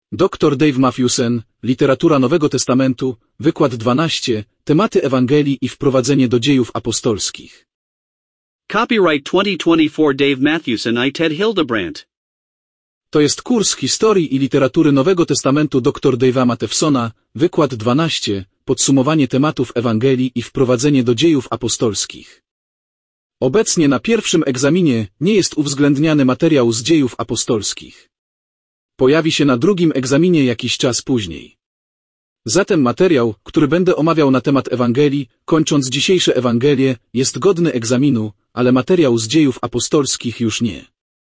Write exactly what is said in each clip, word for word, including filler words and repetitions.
doktor Dave Matthewson, Literatura Nowego Testamentu, wykład dwanaście, tematy Ewangelii i wprowadzenie do dziejów apostolskich. Copyright twenty twenty-four Dave Matthewson i Ted Hildebrandt. To jest kurs historii i literatury Nowego Testamentu doktor Dave'a Matthewsona, wykład dwanaście, podsumowanie tematów Ewangelii i wprowadzenie do dziejów apostolskich. Obecnie na pierwszym egzaminie nie jest uwzględniany materiał z dziejów apostolskich. Pojawi się na drugim egzaminie jakiś czas później. Zatem materiał, który będę omawiał na temat Ewangelii, kończąc dzisiejsze Ewangelie, jest godny egzaminu, ale materiał z dziejów apostolskich już nie.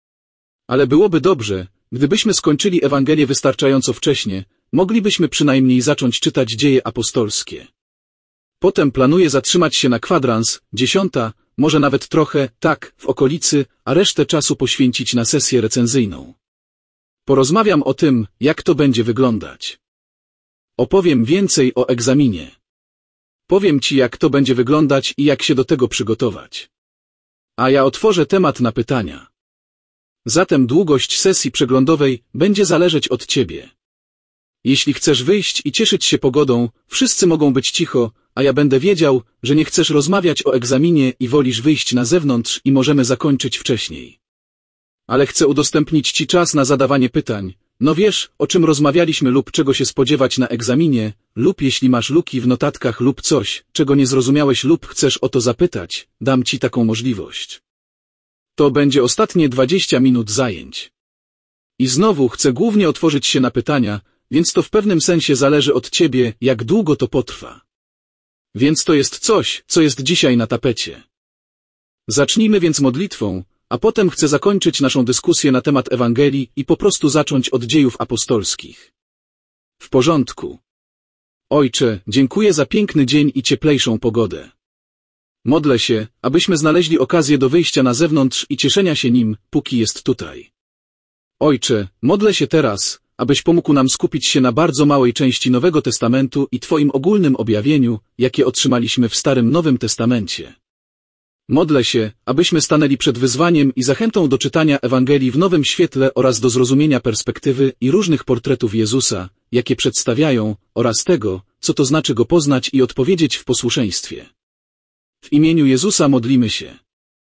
Ale byłoby dobrze, gdybyśmy skończyli Ewangelię wystarczająco wcześnie, moglibyśmy przynajmniej zacząć czytać dzieje apostolskie. Potem planuję zatrzymać się na kwadrans, dziesiąta, może nawet trochę, tak, w okolicy, a resztę czasu poświęcić na sesję recenzyjną. Porozmawiam o tym, jak to będzie wyglądać. Opowiem więcej o egzaminie. Powiem Ci, jak to będzie wyglądać i jak się do tego przygotować. A ja otworzę temat na pytania. Zatem długość sesji przeglądowej będzie zależeć od Ciebie. Jeśli chcesz wyjść i cieszyć się pogodą, wszyscy mogą być cicho, a ja będę wiedział, że nie chcesz rozmawiać o egzaminie i wolisz wyjść na zewnątrz i możemy zakończyć wcześniej. Ale chcę udostępnić Ci czas na zadawanie pytań. No wiesz, o czym rozmawialiśmy lub czego się spodziewać na egzaminie, lub jeśli masz luki w notatkach lub coś, czego nie zrozumiałeś lub chcesz o to zapytać, dam Ci taką możliwość. To będzie ostatnie dwadzieścia minut zajęć. I znowu chcę głównie otworzyć się na pytania, więc to w pewnym sensie zależy od Ciebie, jak długo to potrwa. Więc to jest coś, co jest dzisiaj na tapecie. Zacznijmy więc modlitwą, a potem chcę zakończyć naszą dyskusję na temat Ewangelii i po prostu zacząć od dziejów apostolskich. W porządku. Ojcze, dziękuję za piękny dzień i cieplejszą pogodę. Modlę się, abyśmy znaleźli okazję do wyjścia na zewnątrz i cieszenia się nim, póki jest tutaj. Ojcze, modlę się teraz, abyś pomógł nam skupić się na bardzo małej części Nowego Testamentu i Twoim ogólnym objawieniu, jakie otrzymaliśmy w Starym Nowym Testamencie. Modlę się, abyśmy stanęli przed wyzwaniem i zachętą do czytania Ewangelii w nowym świetle oraz do zrozumienia perspektywy i różnych portretów Jezusa, jakie przedstawiają, oraz tego, co to znaczy Go poznać i odpowiedzieć w posłuszeństwie. W imieniu Jezusa modlimy się.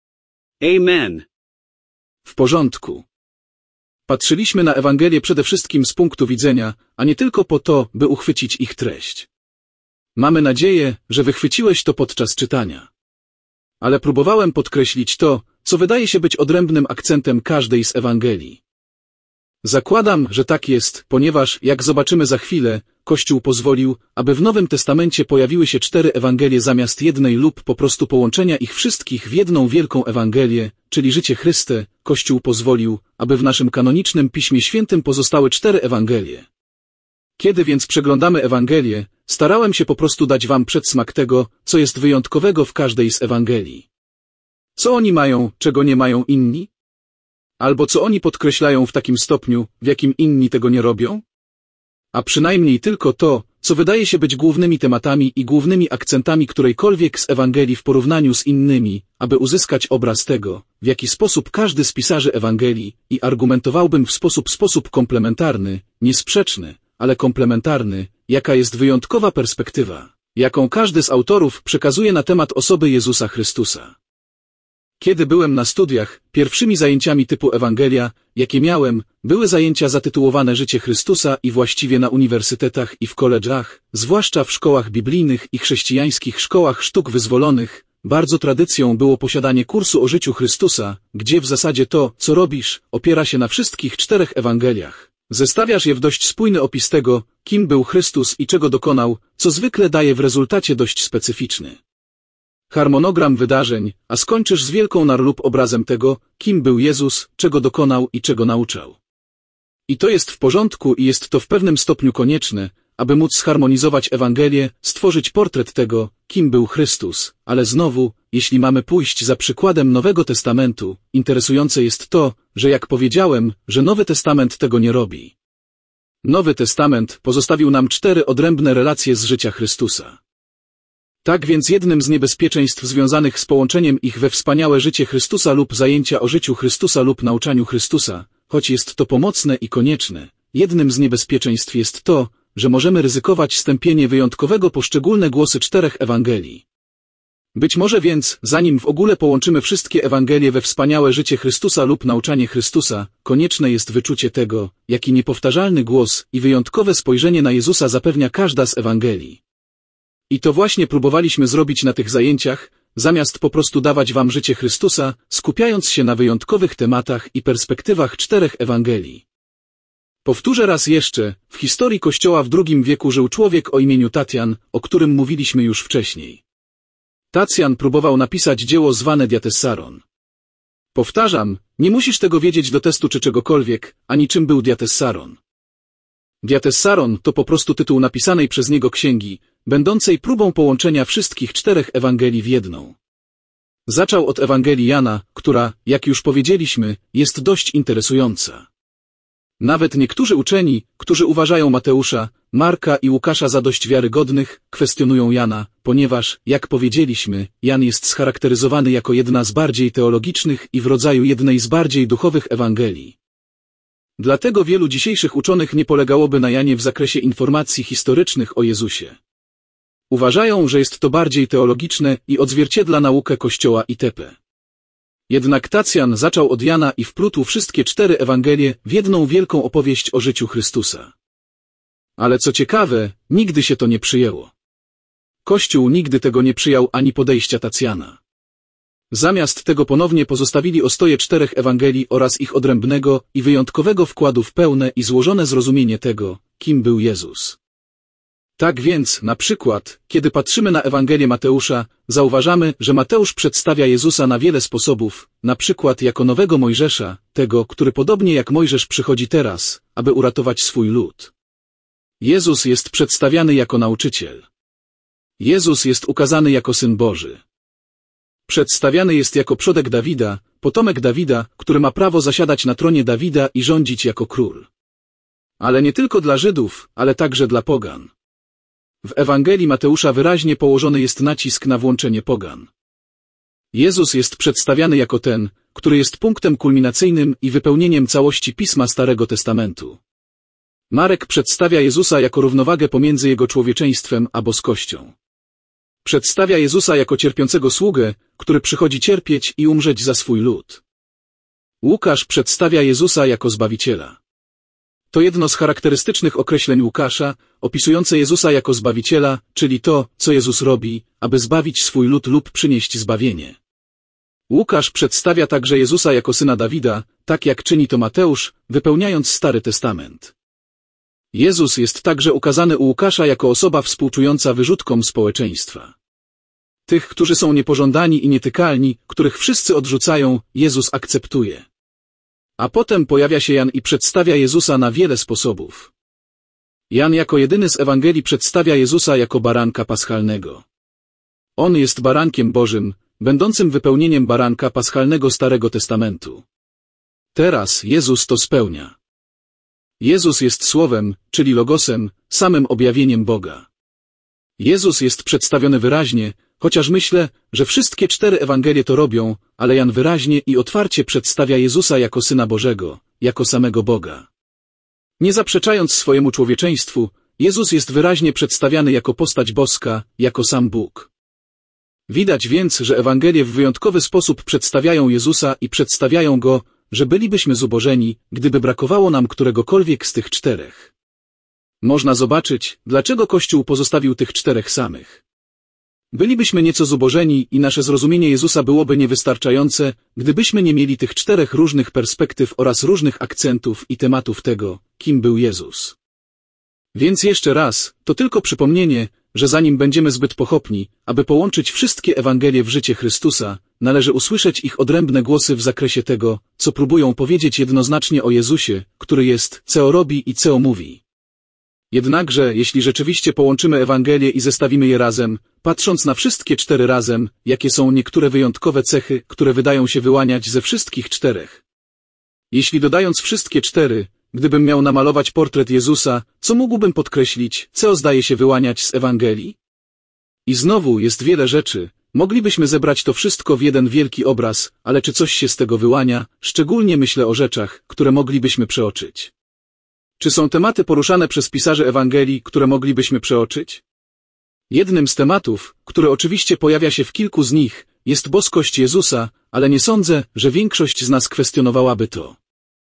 Amen. W porządku. Patrzyliśmy na Ewangelię przede wszystkim z punktu widzenia, a nie tylko po to, by uchwycić ich treść. Mamy nadzieję, że wychwyciłeś to podczas czytania. Ale próbowałem podkreślić to, co wydaje się być odrębnym akcentem każdej z Ewangelii. Zakładam, że tak jest, ponieważ, jak zobaczymy za chwilę, Kościół pozwolił, aby w Nowym Testamencie pojawiły się cztery Ewangelie zamiast jednej lub po prostu połączenia ich wszystkich w jedną wielką Ewangelię, czyli życie Chryste. Kościół pozwolił, aby w naszym kanonicznym Piśmie Świętym pozostały cztery Ewangelie. Kiedy więc przeglądamy Ewangelię, starałem się po prostu dać Wam przedsmak tego, co jest wyjątkowego w każdej z Ewangelii. Co oni mają, czego nie mają inni? Albo co oni podkreślają w takim stopniu, w jakim inni tego nie robią? A przynajmniej tylko to, co wydaje się być głównymi tematami i głównymi akcentami którejkolwiek z Ewangelii w porównaniu z innymi, aby uzyskać obraz tego, w jaki sposób każdy z pisarzy Ewangelii, i argumentowałbym w sposób sposób komplementarny, niesprzeczny, ale komplementarny, jaka jest wyjątkowa perspektywa, jaką każdy z autorów przekazuje na temat osoby Jezusa Chrystusa. Kiedy byłem na studiach, pierwszymi zajęciami typu Ewangelia, jakie miałem, były zajęcia zatytułowane Życie Chrystusa i właściwie na uniwersytetach i w koledżach, zwłaszcza w szkołach biblijnych i chrześcijańskich szkołach sztuk wyzwolonych, bardzo tradycją było posiadanie kursu o życiu Chrystusa, gdzie w zasadzie to, co robisz, opiera się na wszystkich czterech Ewangeliach. Zestawiasz je w dość spójny opis tego, kim był Chrystus i czego dokonał, co zwykle daje w rezultacie dość specyficzny harmonogram wydarzeń, a skończysz z wielką nar lub obrazem tego, kim był Jezus, czego dokonał i czego nauczał. I to jest w porządku i jest to w pewnym stopniu konieczne, aby móc zharmonizować Ewangelię, stworzyć portret tego, kim był Chrystus, ale znowu, jeśli mamy pójść za przykładem Nowego Testamentu, interesujące jest to, że jak powiedziałem, że Nowy Testament tego nie robi. Nowy Testament pozostawił nam cztery odrębne relacje z życia Chrystusa. Tak więc jednym z niebezpieczeństw związanych z połączeniem ich we wspaniałe życie Chrystusa lub zajęcia o życiu Chrystusa lub nauczaniu Chrystusa, choć jest to pomocne i konieczne, jednym z niebezpieczeństw jest to, że możemy ryzykować stępienie wyjątkowego poszczególne głosy czterech Ewangelii. Być może więc, zanim w ogóle połączymy wszystkie Ewangelie we wspaniałe życie Chrystusa lub nauczanie Chrystusa, konieczne jest wyczucie tego, jaki niepowtarzalny głos i wyjątkowe spojrzenie na Jezusa zapewnia każda z Ewangelii. I to właśnie próbowaliśmy zrobić na tych zajęciach, zamiast po prostu dawać wam życie Chrystusa, skupiając się na wyjątkowych tematach i perspektywach czterech Ewangelii. Powtórzę raz jeszcze, w historii Kościoła w drugim wieku żył człowiek o imieniu Tatian, o którym mówiliśmy już wcześniej. Tacjan próbował napisać dzieło zwane Diatessaron. Powtarzam, nie musisz tego wiedzieć do testu czy czegokolwiek, ani czym był Diatessaron. Diatessaron to po prostu tytuł napisanej przez niego księgi, będącej próbą połączenia wszystkich czterech Ewangelii w jedną. Zaczął od Ewangelii Jana, która, jak już powiedzieliśmy, jest dość interesująca. Nawet niektórzy uczeni, którzy uważają Mateusza, Marka i Łukasza za dość wiarygodnych, kwestionują Jana, ponieważ, jak powiedzieliśmy, Jan jest scharakteryzowany jako jedna z bardziej teologicznych i w rodzaju jednej z bardziej duchowych Ewangelii. Dlatego wielu dzisiejszych uczonych nie polegałoby na Janie w zakresie informacji historycznych o Jezusie. Uważają, że jest to bardziej teologiczne i odzwierciedla naukę Kościoła itp. Jednak Tacjan zaczął od Jana i wplótł wszystkie cztery Ewangelie w jedną wielką opowieść o życiu Chrystusa. Ale co ciekawe, nigdy się to nie przyjęło. Kościół nigdy tego nie przyjął ani podejścia Tacjana. Zamiast tego ponownie pozostawili ostoje czterech Ewangelii oraz ich odrębnego i wyjątkowego wkładu w pełne i złożone zrozumienie tego, kim był Jezus. Tak więc, na przykład, kiedy patrzymy na Ewangelię Mateusza, zauważamy, że Mateusz przedstawia Jezusa na wiele sposobów, na przykład jako nowego Mojżesza, tego, który podobnie jak Mojżesz przychodzi teraz, aby uratować swój lud. Jezus jest przedstawiany jako nauczyciel. Jezus jest ukazany jako Syn Boży. Przedstawiany jest jako przodek Dawida, potomek Dawida, który ma prawo zasiadać na tronie Dawida i rządzić jako król. Ale nie tylko dla Żydów, ale także dla pogan. W Ewangelii Mateusza wyraźnie położony jest nacisk na włączenie pogan. Jezus jest przedstawiany jako ten, który jest punktem kulminacyjnym i wypełnieniem całości Pisma Starego Testamentu. Marek przedstawia Jezusa jako równowagę pomiędzy jego człowieczeństwem a boskością. Przedstawia Jezusa jako cierpiącego sługę, który przychodzi cierpieć i umrzeć za swój lud. Łukasz przedstawia Jezusa jako Zbawiciela. To jedno z charakterystycznych określeń Łukasza, opisujące Jezusa jako Zbawiciela, czyli to, co Jezus robi, aby zbawić swój lud lub przynieść zbawienie. Łukasz przedstawia także Jezusa jako Syna Dawida, tak jak czyni to Mateusz, wypełniając Stary Testament. Jezus jest także ukazany u Łukasza jako osoba współczująca wyrzutkom społeczeństwa. Tych, którzy są niepożądani i nietykalni, których wszyscy odrzucają, Jezus akceptuje. A potem pojawia się Jan i przedstawia Jezusa na wiele sposobów. Jan jako jedyny z Ewangelii przedstawia Jezusa jako baranka paschalnego. On jest barankiem Bożym, będącym wypełnieniem baranka paschalnego Starego Testamentu. Teraz Jezus to spełnia. Jezus jest Słowem, czyli Logosem, samym objawieniem Boga. Jezus jest przedstawiony wyraźnie, chociaż myślę, że wszystkie cztery Ewangelie to robią, ale Jan wyraźnie i otwarcie przedstawia Jezusa jako Syna Bożego, jako samego Boga. Nie zaprzeczając swojemu człowieczeństwu, Jezus jest wyraźnie przedstawiany jako postać boska, jako sam Bóg. Widać więc, że Ewangelie w wyjątkowy sposób przedstawiają Jezusa i przedstawiają Go, że bylibyśmy zubożeni, gdyby brakowało nam któregokolwiek z tych czterech. Można zobaczyć, dlaczego Kościół pozostawił tych czterech samych. Bylibyśmy nieco zubożeni i nasze zrozumienie Jezusa byłoby niewystarczające, gdybyśmy nie mieli tych czterech różnych perspektyw oraz różnych akcentów i tematów tego, kim był Jezus. Więc jeszcze raz, to tylko przypomnienie, że zanim będziemy zbyt pochopni, aby połączyć wszystkie Ewangelie w życie Chrystusa, należy usłyszeć ich odrębne głosy w zakresie tego, co próbują powiedzieć jednoznacznie o Jezusie, który jest, co robi i co mówi. Jednakże, jeśli rzeczywiście połączymy Ewangelie i zestawimy je razem, patrząc na wszystkie cztery razem, jakie są niektóre wyjątkowe cechy, które wydają się wyłaniać ze wszystkich czterech. Jeśli dodając wszystkie cztery, gdybym miał namalować portret Jezusa, co mógłbym podkreślić, co zdaje się wyłaniać z Ewangelii? I znowu jest wiele rzeczy, moglibyśmy zebrać to wszystko w jeden wielki obraz, ale czy coś się z tego wyłania, szczególnie myślę o rzeczach, które moglibyśmy przeoczyć. Czy są tematy poruszane przez pisarzy Ewangelii, które moglibyśmy przeoczyć? Jednym z tematów, który oczywiście pojawia się w kilku z nich, jest boskość Jezusa, ale nie sądzę, że większość z nas kwestionowałaby to.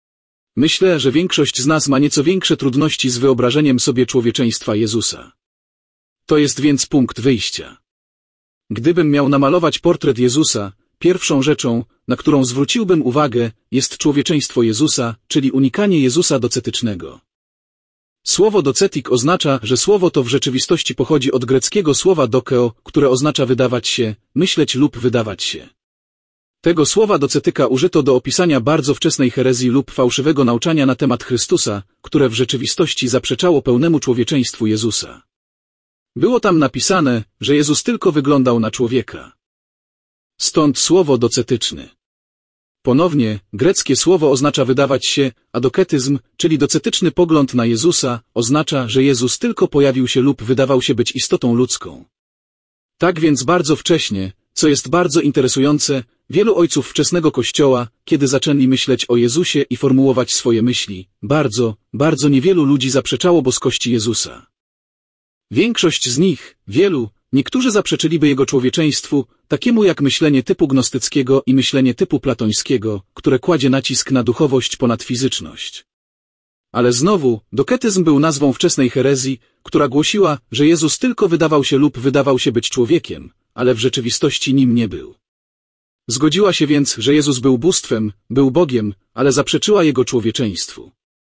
Myślę, że większość z nas ma nieco większe trudności z wyobrażeniem sobie człowieczeństwa Jezusa. To jest więc punkt wyjścia. Gdybym miał namalować portret Jezusa, pierwszą rzeczą, na którą zwróciłbym uwagę, jest człowieczeństwo Jezusa, czyli unikanie Jezusa docetycznego. Słowo docetik oznacza, że słowo to w rzeczywistości pochodzi od greckiego słowa dokeo, które oznacza wydawać się, myśleć lub wydawać się. Tego słowa docetyka użyto do opisania bardzo wczesnej herezji lub fałszywego nauczania na temat Chrystusa, które w rzeczywistości zaprzeczało pełnemu człowieczeństwu Jezusa. Było tam napisane, że Jezus tylko wyglądał na człowieka. Stąd słowo docetyczny. Ponownie, greckie słowo oznacza wydawać się, a doketyzm, czyli docetyczny pogląd na Jezusa, oznacza, że Jezus tylko pojawił się lub wydawał się być istotą ludzką. Tak więc bardzo wcześnie, co jest bardzo interesujące, wielu ojców wczesnego Kościoła, kiedy zaczęli myśleć o Jezusie i formułować swoje myśli, bardzo, bardzo niewielu ludzi zaprzeczało boskości Jezusa. Większość z nich, wielu, niektórzy zaprzeczyliby Jego człowieczeństwu, takiemu jak myślenie typu gnostyckiego i myślenie typu platońskiego, które kładzie nacisk na duchowość ponad fizyczność. Ale znowu, doketyzm był nazwą wczesnej herezji, która głosiła, że Jezus tylko wydawał się lub wydawał się być człowiekiem, ale w rzeczywistości nim nie był. Zgodziła się więc, że Jezus był bóstwem, był Bogiem, ale zaprzeczyła Jego człowieczeństwu.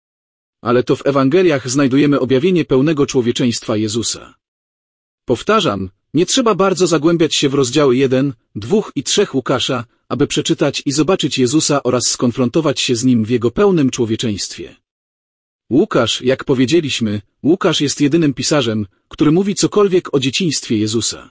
Ale to w Ewangeliach znajdujemy objawienie pełnego człowieczeństwa Jezusa. Powtarzam, nie trzeba bardzo zagłębiać się w rozdziały jeden, dwa i trzy Łukasza, aby przeczytać i zobaczyć Jezusa oraz skonfrontować się z Nim w Jego pełnym człowieczeństwie. Łukasz, jak powiedzieliśmy, Łukasz jest jedynym pisarzem, który mówi cokolwiek o dzieciństwie Jezusa.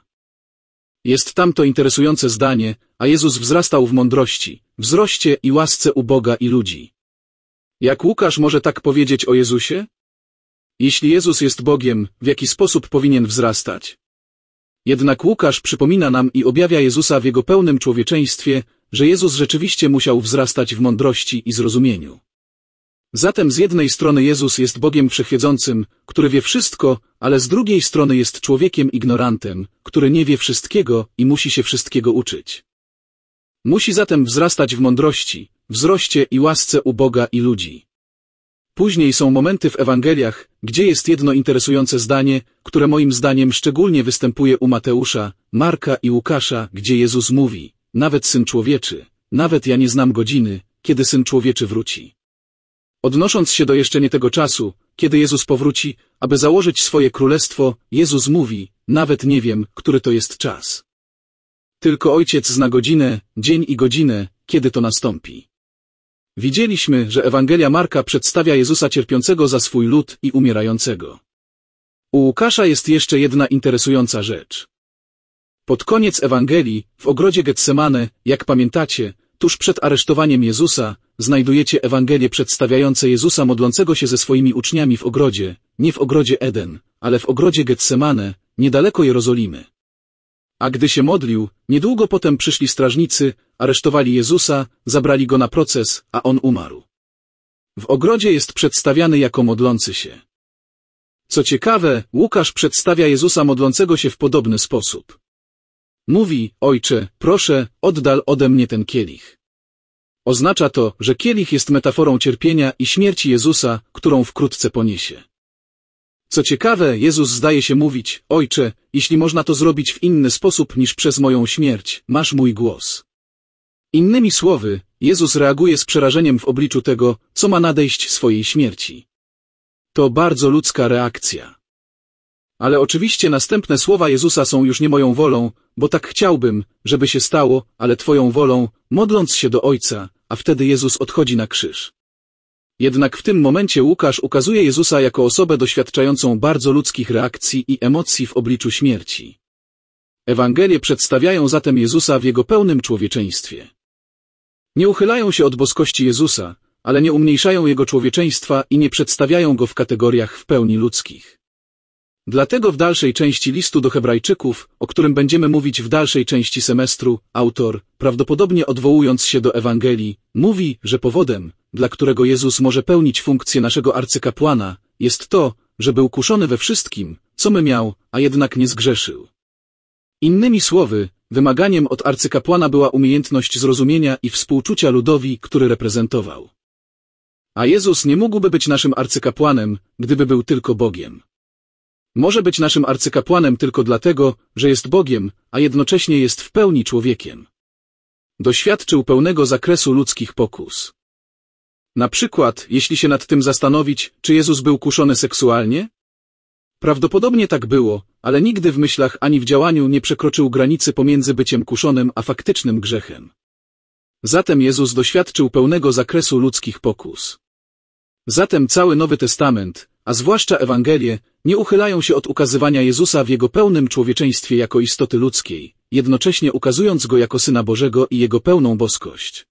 Jest tam to interesujące zdanie, a Jezus wzrastał w mądrości, wzroście i łasce u Boga i ludzi. Jak Łukasz może tak powiedzieć o Jezusie? Jeśli Jezus jest Bogiem, w jaki sposób powinien wzrastać? Jednak Łukasz przypomina nam i objawia Jezusa w Jego pełnym człowieczeństwie, że Jezus rzeczywiście musiał wzrastać w mądrości i zrozumieniu. Zatem z jednej strony Jezus jest Bogiem wszechwiedzącym, który wie wszystko, ale z drugiej strony jest człowiekiem ignorantem, który nie wie wszystkiego i musi się wszystkiego uczyć. Musi zatem wzrastać w mądrości, wzroście i łasce u Boga i ludzi. Później są momenty w Ewangeliach, gdzie jest jedno interesujące zdanie, które moim zdaniem szczególnie występuje u Mateusza, Marka i Łukasza, gdzie Jezus mówi: nawet Syn Człowieczy, nawet ja nie znam godziny, kiedy Syn Człowieczy wróci. Odnosząc się do jeszcze nie tego czasu, kiedy Jezus powróci, aby założyć swoje królestwo, Jezus mówi: nawet nie wiem, który to jest czas. Tylko Ojciec zna godzinę, dzień i godzinę, kiedy to nastąpi. Widzieliśmy, że Ewangelia Marka przedstawia Jezusa cierpiącego za swój lud i umierającego. U Łukasza jest jeszcze jedna interesująca rzecz. Pod koniec Ewangelii, w ogrodzie Getsemane, jak pamiętacie, tuż przed aresztowaniem Jezusa, znajdujecie Ewangelie przedstawiające Jezusa modlącego się ze swoimi uczniami w ogrodzie, nie w ogrodzie Eden, ale w ogrodzie Getsemane, niedaleko Jerozolimy. A gdy się modlił, niedługo potem przyszli strażnicy, aresztowali Jezusa, zabrali go na proces, a on umarł. W ogrodzie jest przedstawiany jako modlący się. Co ciekawe, Łukasz przedstawia Jezusa modlącego się w podobny sposób. Mówi: Ojcze, proszę, oddal ode mnie ten kielich. Oznacza to, że kielich jest metaforą cierpienia i śmierci Jezusa, którą wkrótce poniesie. Co ciekawe, Jezus zdaje się mówić: Ojcze, jeśli można to zrobić w inny sposób niż przez moją śmierć, masz mój głos. Innymi słowy, Jezus reaguje z przerażeniem w obliczu tego, co ma nadejść swojej śmierci. To bardzo ludzka reakcja. Ale oczywiście następne słowa Jezusa są już nie moją wolą, bo tak chciałbym, żeby się stało, ale Twoją wolą, modląc się do Ojca, a wtedy Jezus odchodzi na krzyż. Jednak w tym momencie Łukasz ukazuje Jezusa jako osobę doświadczającą bardzo ludzkich reakcji i emocji w obliczu śmierci. Ewangelie przedstawiają zatem Jezusa w Jego pełnym człowieczeństwie. Nie uchylają się od boskości Jezusa, ale nie umniejszają Jego człowieczeństwa i nie przedstawiają Go w kategoriach w pełni ludzkich. Dlatego w dalszej części listu do Hebrajczyków, o którym będziemy mówić w dalszej części semestru, autor, prawdopodobnie odwołując się do Ewangelii, mówi, że powodem, dla którego Jezus może pełnić funkcję naszego arcykapłana, jest to, że był kuszony we wszystkim, co my miał, a jednak nie zgrzeszył. Innymi słowy, wymaganiem od arcykapłana była umiejętność zrozumienia i współczucia ludowi, który reprezentował. A Jezus nie mógłby być naszym arcykapłanem, gdyby był tylko Bogiem. Może być naszym arcykapłanem tylko dlatego, że jest Bogiem, a jednocześnie jest w pełni człowiekiem. Doświadczył pełnego zakresu ludzkich pokus. Na przykład, jeśli się nad tym zastanowić, czy Jezus był kuszony seksualnie? Prawdopodobnie tak było, ale nigdy w myślach ani w działaniu nie przekroczył granicy pomiędzy byciem kuszonym a faktycznym grzechem. Zatem Jezus doświadczył pełnego zakresu ludzkich pokus. Zatem cały Nowy Testament, a zwłaszcza Ewangelie, nie uchylają się od ukazywania Jezusa w Jego pełnym człowieczeństwie jako istoty ludzkiej, jednocześnie ukazując Go jako Syna Bożego i Jego pełną boskość.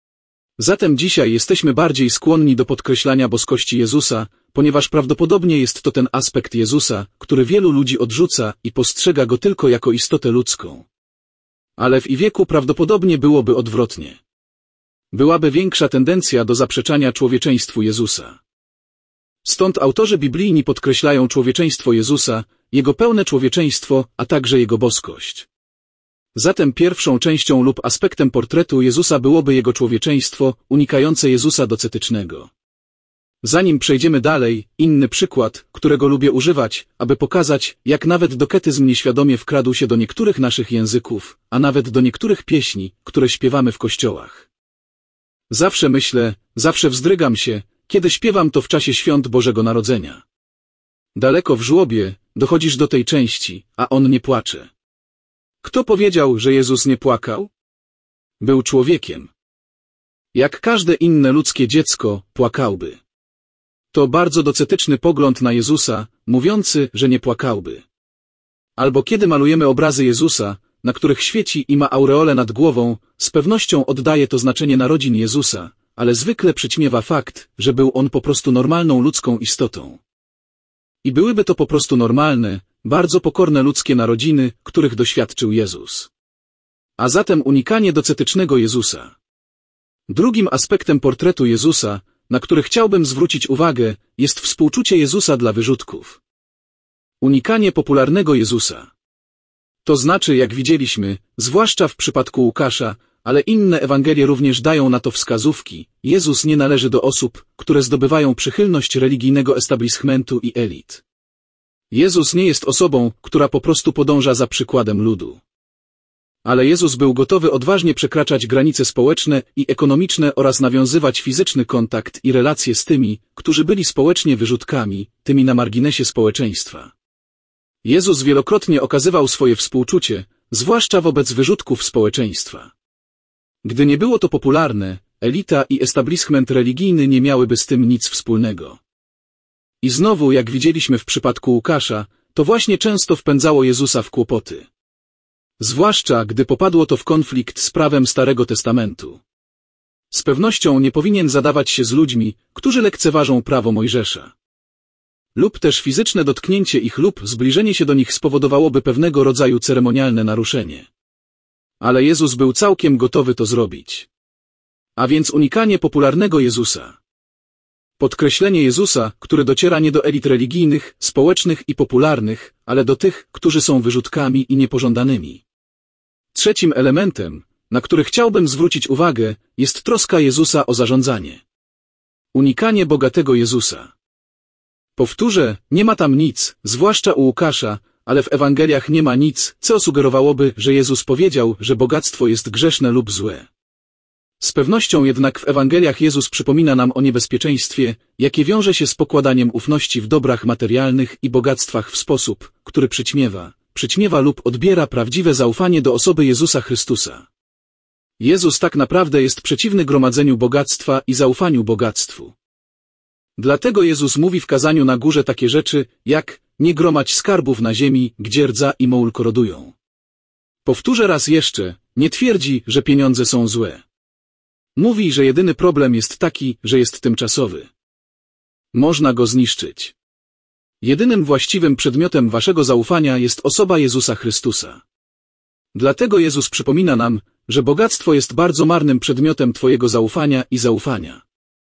Zatem dzisiaj jesteśmy bardziej skłonni do podkreślania boskości Jezusa, ponieważ prawdopodobnie jest to ten aspekt Jezusa, który wielu ludzi odrzuca i postrzega Go tylko jako istotę ludzką. Ale w ich wieku prawdopodobnie byłoby odwrotnie. Byłaby większa tendencja do zaprzeczania człowieczeństwu Jezusa. Stąd autorzy biblijni podkreślają człowieczeństwo Jezusa, Jego pełne człowieczeństwo, a także Jego boskość. Zatem pierwszą częścią lub aspektem portretu Jezusa byłoby Jego człowieczeństwo, unikające Jezusa docetycznego. Zanim przejdziemy dalej, inny przykład, którego lubię używać, aby pokazać, jak nawet doketyzm nieświadomie wkradł się do niektórych naszych języków, a nawet do niektórych pieśni, które śpiewamy w kościołach. Zawsze myślę, zawsze wzdrygam się, kiedy śpiewam to w czasie świąt Bożego Narodzenia. Daleko w żłobie dochodzisz do tej części, a on nie płacze. Kto powiedział, że Jezus nie płakał? Był człowiekiem. Jak każde inne ludzkie dziecko, płakałby. To bardzo docetyczny pogląd na Jezusa, mówiący, że nie płakałby. Albo kiedy malujemy obrazy Jezusa, na których świeci i ma aureolę nad głową, z pewnością oddaje to znaczenie narodzin Jezusa, ale zwykle przyćmiewa fakt, że był on po prostu normalną ludzką istotą. I byłyby to po prostu normalne, bardzo pokorne ludzkie narodziny, których doświadczył Jezus. A zatem unikanie docetycznego Jezusa. Drugim aspektem portretu Jezusa, na który chciałbym zwrócić uwagę, jest współczucie Jezusa dla wyrzutków. Unikanie popularnego Jezusa. To znaczy, jak widzieliśmy, zwłaszcza w przypadku Łukasza, ale inne Ewangelie również dają na to wskazówki, Jezus nie należy do osób, które zdobywają przychylność religijnego establishmentu i elit. Jezus nie jest osobą, która po prostu podąża za przykładem ludu. Ale Jezus był gotowy odważnie przekraczać granice społeczne i ekonomiczne oraz nawiązywać fizyczny kontakt i relacje z tymi, którzy byli społecznie wyrzutkami, tymi na marginesie społeczeństwa. Jezus wielokrotnie okazywał swoje współczucie, zwłaszcza wobec wyrzutków społeczeństwa. Gdy nie było to popularne, elita i establishment religijny nie miałyby z tym nic wspólnego. I znowu, jak widzieliśmy w przypadku Łukasza, to właśnie często wpędzało Jezusa w kłopoty. Zwłaszcza, gdy popadło to w konflikt z prawem Starego Testamentu. Z pewnością nie powinien zadawać się z ludźmi, którzy lekceważą prawo Mojżesza. Lub też fizyczne dotknięcie ich lub zbliżenie się do nich spowodowałoby pewnego rodzaju ceremonialne naruszenie. Ale Jezus był całkiem gotowy to zrobić. A więc unikanie popularnego Jezusa. Podkreślenie Jezusa, który dociera nie do elit religijnych, społecznych i popularnych, ale do tych, którzy są wyrzutkami i niepożądanymi. Trzecim elementem, na który chciałbym zwrócić uwagę, jest troska Jezusa o zarządzanie. Unikanie bogatego Jezusa. Powtórzę, nie ma tam nic, zwłaszcza u Łukasza, ale w Ewangeliach nie ma nic, co sugerowałoby, że Jezus powiedział, że bogactwo jest grzeszne lub złe. Z pewnością jednak w Ewangeliach Jezus przypomina nam o niebezpieczeństwie, jakie wiąże się z pokładaniem ufności w dobrach materialnych i bogactwach w sposób, który przyćmiewa, przyćmiewa lub odbiera prawdziwe zaufanie do osoby Jezusa Chrystusa. Jezus tak naprawdę jest przeciwny gromadzeniu bogactwa i zaufaniu bogactwu. Dlatego Jezus mówi w kazaniu na górze takie rzeczy, jak nie gromadź skarbów na ziemi, gdzie rdza i moł korodują. Powtórzę raz jeszcze, nie twierdzi, że pieniądze są złe. Mówi, że jedyny problem jest taki, że jest tymczasowy. Można go zniszczyć. Jedynym właściwym przedmiotem waszego zaufania jest osoba Jezusa Chrystusa. Dlatego Jezus przypomina nam, że bogactwo jest bardzo marnym przedmiotem twojego zaufania i zaufania.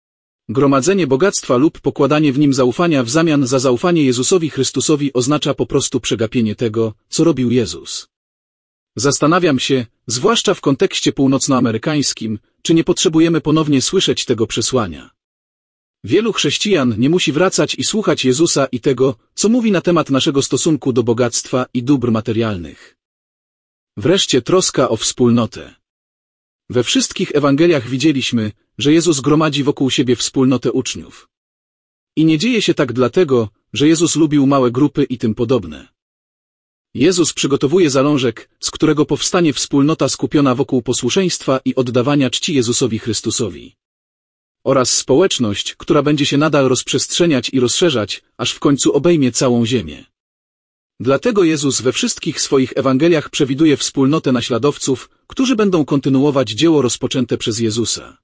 Gromadzenie bogactwa lub pokładanie w nim zaufania w zamian za zaufanie Jezusowi Chrystusowi oznacza po prostu przegapienie tego, co robił Jezus. Zastanawiam się, zwłaszcza w kontekście północnoamerykańskim, czy nie potrzebujemy ponownie słyszeć tego przesłania. Wielu chrześcijan nie musi wracać i słuchać Jezusa i tego, co mówi na temat naszego stosunku do bogactwa i dóbr materialnych. Wreszcie troska o wspólnotę. We wszystkich Ewangeliach widzieliśmy, że Jezus gromadzi wokół siebie wspólnotę uczniów. I nie dzieje się tak dlatego, że Jezus lubił małe grupy i tym podobne. Jezus przygotowuje zalążek, z którego powstanie wspólnota skupiona wokół posłuszeństwa i oddawania czci Jezusowi Chrystusowi. Oraz społeczność, która będzie się nadal rozprzestrzeniać i rozszerzać, aż w końcu obejmie całą ziemię. Dlatego Jezus we wszystkich swoich Ewangeliach przewiduje wspólnotę naśladowców, którzy będą kontynuować dzieło rozpoczęte przez Jezusa.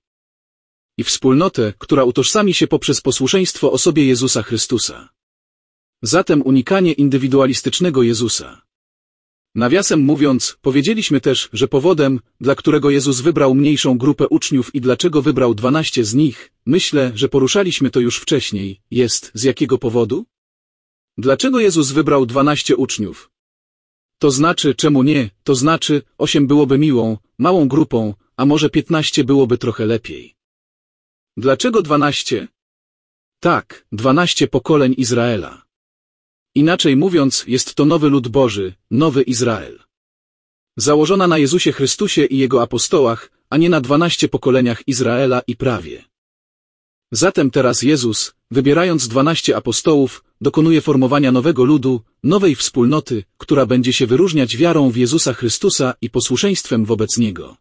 I wspólnotę, która utożsami się poprzez posłuszeństwo osobie Jezusa Chrystusa. Zatem unikanie indywidualistycznego Jezusa. Nawiasem mówiąc, powiedzieliśmy też, że powodem, dla którego Jezus wybrał mniejszą grupę uczniów i dlaczego wybrał dwanaście z nich, myślę, że poruszaliśmy to już wcześniej, jest z jakiego powodu? Dlaczego Jezus wybrał dwanaście uczniów? To znaczy, czemu nie, to znaczy, osiem byłoby miłą, małą grupą, a może piętnaście byłoby trochę lepiej. Dlaczego dwanaście? Tak, dwanaście pokoleń Izraela. Inaczej mówiąc, jest to nowy lud Boży, nowy Izrael. Założona na Jezusie Chrystusie i Jego apostołach, a nie na dwanaście pokoleniach Izraela i prawie. Zatem teraz Jezus, wybierając dwanaście apostołów, dokonuje formowania nowego ludu, nowej wspólnoty, która będzie się wyróżniać wiarą w Jezusa Chrystusa i posłuszeństwem wobec Niego.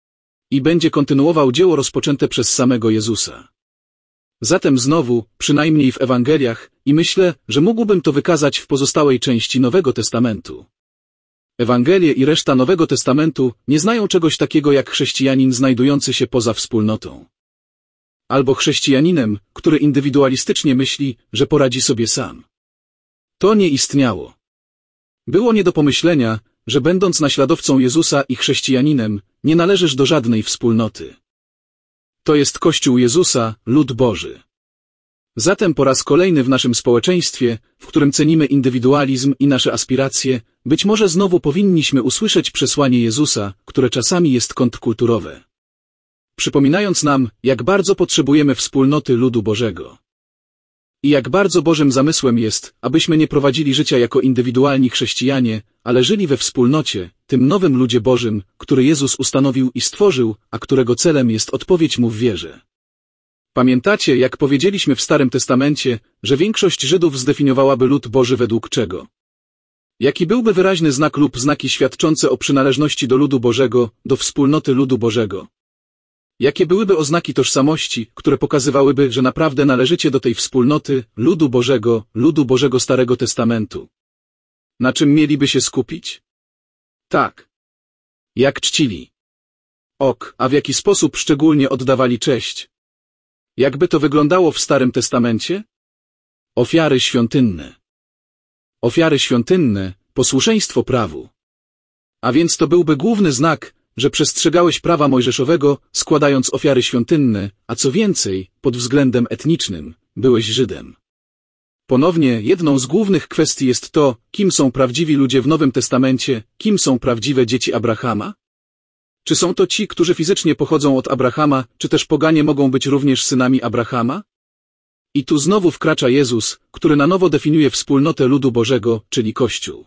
I będzie kontynuował dzieło rozpoczęte przez samego Jezusa. Zatem znowu, przynajmniej w Ewangeliach, i myślę, że mógłbym to wykazać w pozostałej części Nowego Testamentu. Ewangelie i reszta Nowego Testamentu nie znają czegoś takiego jak chrześcijanin znajdujący się poza wspólnotą. Albo chrześcijaninem, który indywidualistycznie myśli, że poradzi sobie sam. To nie istniało. Było nie do pomyślenia, że będąc naśladowcą Jezusa i chrześcijaninem, nie należysz do żadnej wspólnoty. To jest Kościół Jezusa, lud Boży. Zatem po raz kolejny w naszym społeczeństwie, w którym cenimy indywidualizm i nasze aspiracje, być może znowu powinniśmy usłyszeć przesłanie Jezusa, które czasami jest kontrkulturowe. Przypominając nam, jak bardzo potrzebujemy wspólnoty ludu Bożego. I jak bardzo Bożym zamysłem jest, abyśmy nie prowadzili życia jako indywidualni chrześcijanie, ale żyli we wspólnocie, tym nowym ludzie Bożym, który Jezus ustanowił i stworzył, a którego celem jest odpowiedź Mu w wierze. Pamiętacie, jak powiedzieliśmy w Starym Testamencie, że większość Żydów zdefiniowałaby lud Boży według czego? Jaki byłby wyraźny znak lub znaki świadczące o przynależności do ludu Bożego, do wspólnoty ludu Bożego? Jakie byłyby oznaki tożsamości, które pokazywałyby, że naprawdę należycie do tej wspólnoty, ludu Bożego, ludu Bożego Starego Testamentu? Na czym mieliby się skupić? Tak. Jak czcili? Ok, a w jaki sposób szczególnie oddawali cześć? Jakby to wyglądało w Starym Testamencie? Ofiary świątynne. Ofiary świątynne, posłuszeństwo prawu. A więc to byłby główny znak, że przestrzegałeś prawa mojżeszowego, składając ofiary świątynne, a co więcej, pod względem etnicznym, byłeś Żydem. Ponownie, jedną z głównych kwestii jest to, kim są prawdziwi ludzie w Nowym Testamencie, kim są prawdziwe dzieci Abrahama? Czy są to ci, którzy fizycznie pochodzą od Abrahama, czy też poganie mogą być również synami Abrahama? I tu znowu wkracza Jezus, który na nowo definiuje wspólnotę ludu Bożego, czyli Kościół.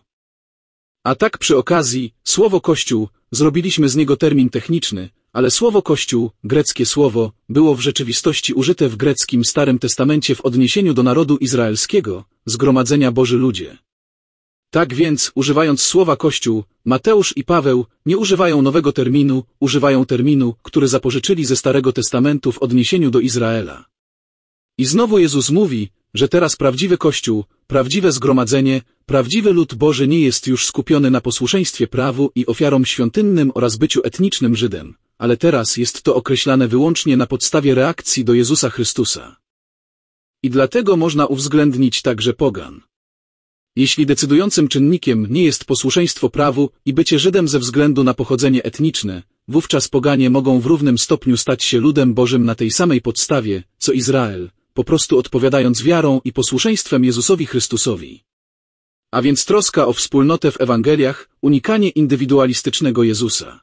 A tak przy okazji, słowo Kościół, zrobiliśmy z niego termin techniczny, ale słowo Kościół, greckie słowo, było w rzeczywistości użyte w greckim Starym Testamencie w odniesieniu do narodu izraelskiego, zgromadzenia Boży ludzie. Tak więc, używając słowa Kościół, Mateusz i Paweł nie używają nowego terminu, używają terminu, który zapożyczyli ze Starego Testamentu w odniesieniu do Izraela. I znowu Jezus mówi, że teraz prawdziwy Kościół, prawdziwe zgromadzenie, prawdziwy lud Boży nie jest już skupiony na posłuszeństwie prawu i ofiarom świątynnym oraz byciu etnicznym Żydem, ale teraz jest to określane wyłącznie na podstawie reakcji do Jezusa Chrystusa. I dlatego można uwzględnić także pogan. Jeśli decydującym czynnikiem nie jest posłuszeństwo prawu i bycie Żydem ze względu na pochodzenie etniczne, wówczas poganie mogą w równym stopniu stać się ludem Bożym na tej samej podstawie, co Izrael, po prostu odpowiadając wiarą i posłuszeństwem Jezusowi Chrystusowi. A więc troska o wspólnotę w Ewangeliach, unikanie indywidualistycznego Jezusa.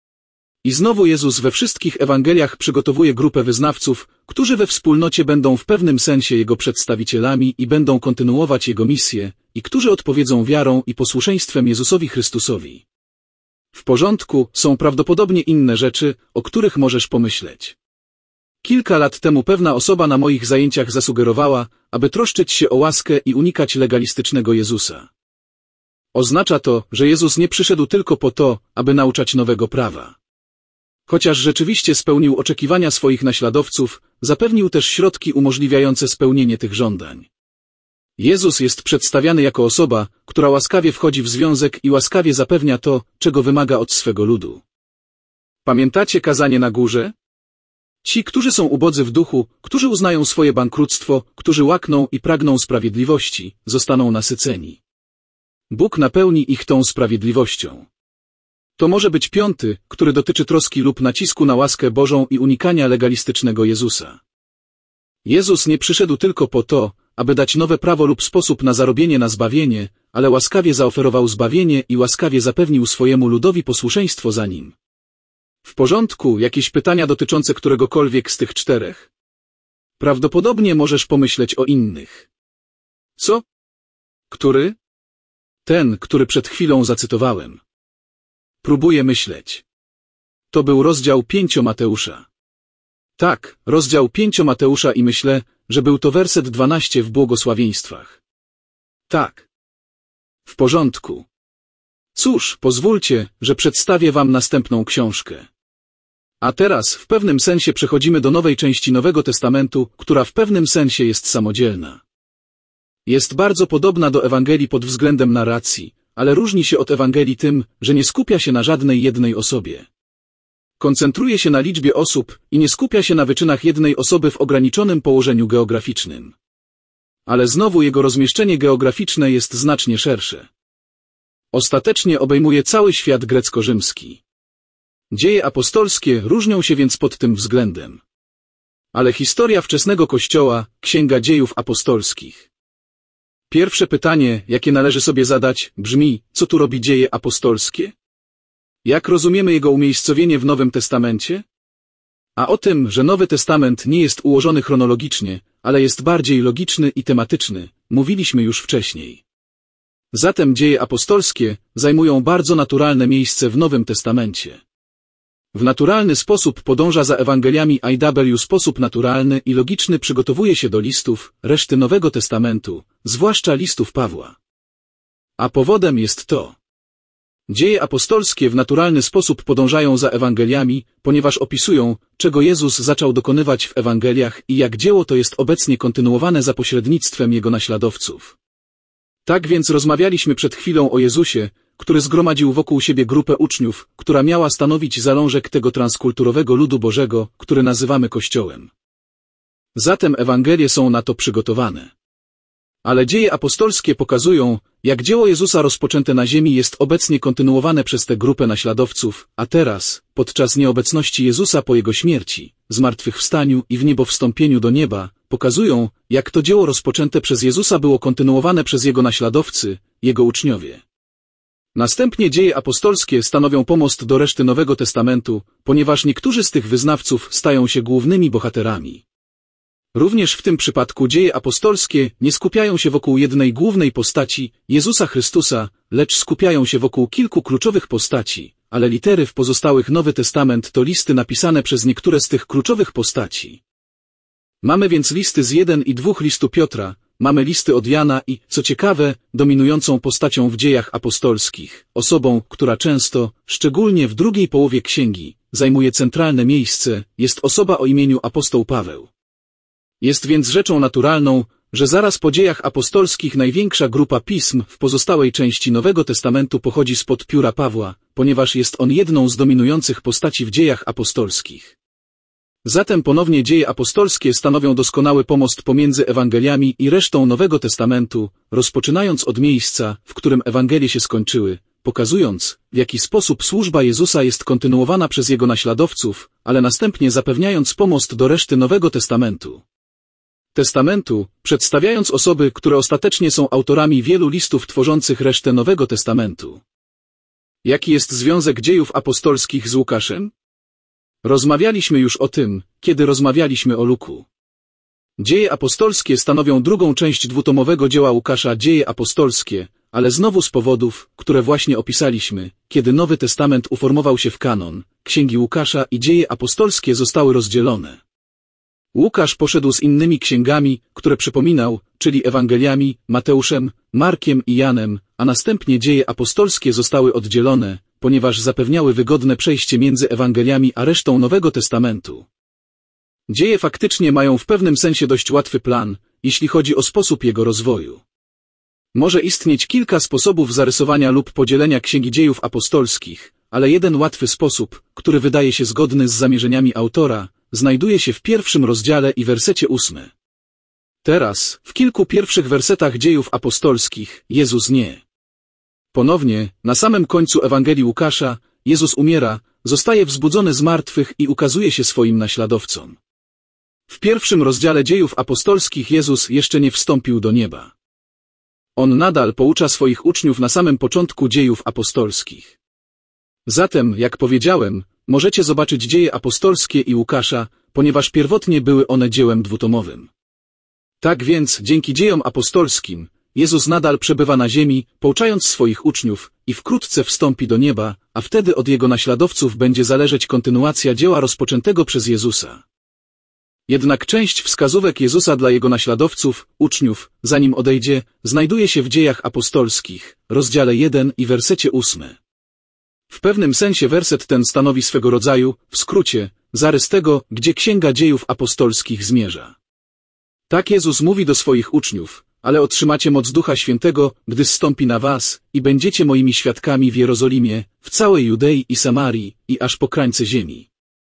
I znowu Jezus we wszystkich Ewangeliach przygotowuje grupę wyznawców, którzy we wspólnocie będą w pewnym sensie Jego przedstawicielami i będą kontynuować Jego misję, i którzy odpowiedzą wiarą i posłuszeństwem Jezusowi Chrystusowi. W porządku, są prawdopodobnie inne rzeczy, o których możesz pomyśleć. Kilka lat temu pewna osoba na moich zajęciach zasugerowała, aby troszczyć się o łaskę i unikać legalistycznego Jezusa. Oznacza to, że Jezus nie przyszedł tylko po to, aby nauczać nowego prawa. Chociaż rzeczywiście spełnił oczekiwania swoich naśladowców, zapewnił też środki umożliwiające spełnienie tych żądań. Jezus jest przedstawiany jako osoba, która łaskawie wchodzi w związek i łaskawie zapewnia to, czego wymaga od swego ludu. Pamiętacie kazanie na górze? Ci, którzy są ubodzy w duchu, którzy uznają swoje bankructwo, którzy łakną i pragną sprawiedliwości, zostaną nasyceni. Bóg napełni ich tą sprawiedliwością. To może być piąty, który dotyczy troski lub nacisku na łaskę Bożą i unikania legalistycznego Jezusa. Jezus nie przyszedł tylko po to, aby dać nowe prawo lub sposób na zarobienie na zbawienie, ale łaskawie zaoferował zbawienie i łaskawie zapewnił swojemu ludowi posłuszeństwo za nim. W porządku, jakieś pytania dotyczące któregokolwiek z tych czterech? Prawdopodobnie możesz pomyśleć o innych. Co? Który? Ten, który przed chwilą zacytowałem. Próbuję myśleć. To był rozdział pięć Mateusza. Tak, rozdział pięć Mateusza i myślę, że był to werset dwanaście w błogosławieństwach. Tak. W porządku. Cóż, pozwólcie, że przedstawię wam następną książkę. A teraz w pewnym sensie przechodzimy do nowej części Nowego Testamentu, która w pewnym sensie jest samodzielna. Jest bardzo podobna do Ewangelii pod względem narracji, ale różni się od Ewangelii tym, że nie skupia się na żadnej jednej osobie. Koncentruje się na liczbie osób i nie skupia się na wyczynach jednej osoby w ograniczonym położeniu geograficznym. Ale znowu jego rozmieszczenie geograficzne jest znacznie szersze. Ostatecznie obejmuje cały świat grecko-rzymski. Dzieje apostolskie różnią się więc pod tym względem. Ale historia wczesnego Kościoła, Księga Dziejów Apostolskich. Pierwsze pytanie, jakie należy sobie zadać, brzmi, co tu robi Dzieje apostolskie? Jak rozumiemy jego umiejscowienie w Nowym Testamencie? A o tym, że Nowy Testament nie jest ułożony chronologicznie, ale jest bardziej logiczny i tematyczny, mówiliśmy już wcześniej. Zatem Dzieje apostolskie zajmują bardzo naturalne miejsce w Nowym Testamencie. W naturalny sposób podąża za Ewangeliami I W sposób naturalny i logiczny przygotowuje się do listów, reszty Nowego Testamentu, zwłaszcza listów Pawła. A powodem jest to. Dzieje apostolskie w naturalny sposób podążają za Ewangeliami, ponieważ opisują, czego Jezus zaczął dokonywać w Ewangeliach i jak dzieło to jest obecnie kontynuowane za pośrednictwem Jego naśladowców. Tak więc rozmawialiśmy przed chwilą o Jezusie, który zgromadził wokół siebie grupę uczniów, która miała stanowić zalążek tego transkulturowego ludu Bożego, który nazywamy Kościołem. Zatem Ewangelie są na to przygotowane. Ale dzieje apostolskie pokazują, jak dzieło Jezusa rozpoczęte na ziemi jest obecnie kontynuowane przez tę grupę naśladowców, a teraz, podczas nieobecności Jezusa po Jego śmierci, zmartwychwstaniu i w niebowstąpieniu do nieba, pokazują, jak to dzieło rozpoczęte przez Jezusa było kontynuowane przez Jego naśladowcy, Jego uczniowie. Następnie dzieje apostolskie stanowią pomost do reszty Nowego Testamentu, ponieważ niektórzy z tych wyznawców stają się głównymi bohaterami. Również w tym przypadku dzieje apostolskie nie skupiają się wokół jednej głównej postaci, Jezusa Chrystusa, lecz skupiają się wokół kilku kluczowych postaci, ale litery w pozostałych Nowy Testament to listy napisane przez niektóre z tych kluczowych postaci. Mamy więc listy z jeden i dwóch listu Piotra, mamy listy od Jana i, co ciekawe, dominującą postacią w dziejach apostolskich, osobą, która często, szczególnie w drugiej połowie księgi, zajmuje centralne miejsce, jest osoba o imieniu apostoł Paweł. Jest więc rzeczą naturalną, że zaraz po dziejach apostolskich największa grupa pism w pozostałej części Nowego Testamentu pochodzi spod pióra Pawła, ponieważ jest on jedną z dominujących postaci w dziejach apostolskich. Zatem ponownie dzieje apostolskie stanowią doskonały pomost pomiędzy Ewangeliami i resztą Nowego Testamentu, rozpoczynając od miejsca, w którym Ewangelie się skończyły, pokazując, w jaki sposób służba Jezusa jest kontynuowana przez Jego naśladowców, ale następnie zapewniając pomost do reszty Nowego Testamentu. Testamentu, przedstawiając osoby, które ostatecznie są autorami wielu listów tworzących resztę Nowego Testamentu. Jaki jest związek dziejów apostolskich z Łukaszem? Rozmawialiśmy już o tym, kiedy rozmawialiśmy o Luku. Dzieje apostolskie stanowią drugą część dwutomowego dzieła Łukasza Dzieje apostolskie, ale znowu z powodów, które właśnie opisaliśmy, kiedy Nowy Testament uformował się w kanon, księgi Łukasza i dzieje apostolskie zostały rozdzielone. Łukasz poszedł z innymi księgami, które przypominał, czyli Ewangeliami, Mateuszem, Markiem i Janem, a następnie dzieje apostolskie zostały oddzielone, ponieważ zapewniały wygodne przejście między Ewangeliami a resztą Nowego Testamentu. Dzieje faktycznie mają w pewnym sensie dość łatwy plan, jeśli chodzi o sposób jego rozwoju. Może istnieć kilka sposobów zarysowania lub podzielenia Księgi Dziejów Apostolskich, ale jeden łatwy sposób, który wydaje się zgodny z zamierzeniami autora, znajduje się w pierwszym rozdziale i wersecie ósmym. Teraz, w kilku pierwszych wersetach Dziejów Apostolskich, Jezus nie. Ponownie, na samym końcu Ewangelii Łukasza, Jezus umiera, zostaje wzbudzony z martwych i ukazuje się swoim naśladowcom. W pierwszym rozdziale Dziejów Apostolskich Jezus jeszcze nie wstąpił do nieba. On nadal poucza swoich uczniów na samym początku Dziejów Apostolskich. Zatem, jak powiedziałem, możecie zobaczyć Dzieje Apostolskie i Łukasza, ponieważ pierwotnie były one dziełem dwutomowym. Tak więc, dzięki Dziejom Apostolskim, Jezus nadal przebywa na ziemi, pouczając swoich uczniów i wkrótce wstąpi do nieba, a wtedy od Jego naśladowców będzie zależeć kontynuacja dzieła rozpoczętego przez Jezusa. Jednak część wskazówek Jezusa dla Jego naśladowców, uczniów, zanim odejdzie, znajduje się w Dziejach Apostolskich, rozdziale jeden i wersecie ósmym. W pewnym sensie werset ten stanowi swego rodzaju, w skrócie, zarys tego, gdzie Księga Dziejów Apostolskich zmierza. Tak Jezus mówi do swoich uczniów, ale otrzymacie moc Ducha Świętego, gdy zstąpi na was i będziecie moimi świadkami w Jerozolimie, w całej Judei i Samarii i aż po krańce ziemi.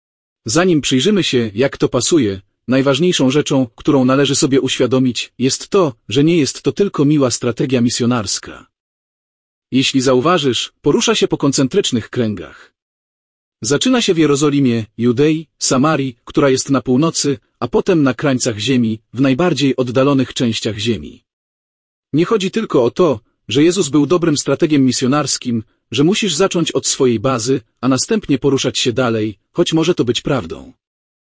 Zanim przyjrzymy się, jak to pasuje, najważniejszą rzeczą, którą należy sobie uświadomić, jest to, że nie jest to tylko miła strategia misjonarska. Jeśli zauważysz, porusza się po koncentrycznych kręgach. Zaczyna się w Jerozolimie, Judei, Samarii, która jest na północy, a potem na krańcach ziemi, w najbardziej oddalonych częściach ziemi. Nie chodzi tylko o to, że Jezus był dobrym strategiem misjonarskim, że musisz zacząć od swojej bazy, a następnie poruszać się dalej, choć może to być prawdą.